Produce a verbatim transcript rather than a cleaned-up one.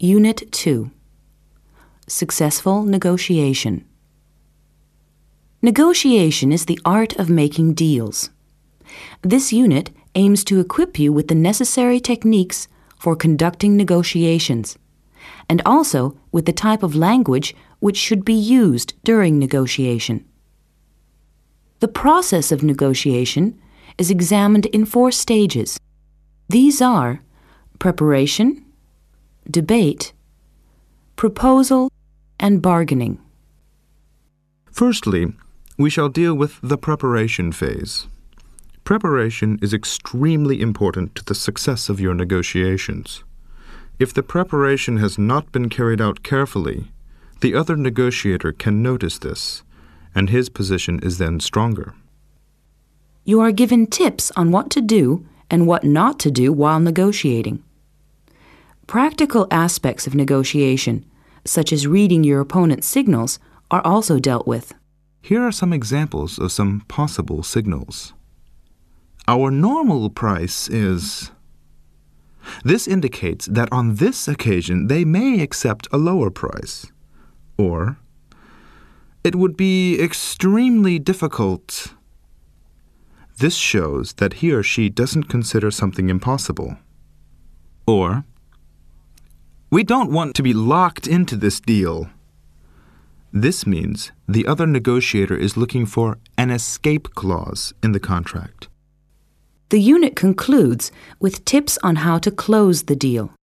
Unit two. Successful Negotiation. Negotiation is the art of making deals. This unit aims to equip you with the necessary techniques for conducting negotiations, and also with the type of language which should be used during negotiation. The process of negotiation is examined in four stages. These are preparation, debate, proposal, and bargaining. Firstly, we shall deal with the preparation phase. Preparation is extremely important to the success of your negotiations. If the preparation has not been carried out carefully, the other negotiator can notice this, and his position is then stronger. You are given tips on what to do and what not to do while negotiating. Practical aspects of negotiation, such as reading your opponent's signals, are also dealt with. Here are some examples of some possible signals. Our normal price is... This indicates that on this occasion they may accept a lower price. Or, it would be extremely difficult. This shows that he or she doesn't consider something impossible. Or, we don't want to be locked into this deal. This means the other negotiator is looking for an escape clause in the contract. The unit concludes with tips on how to close the deal.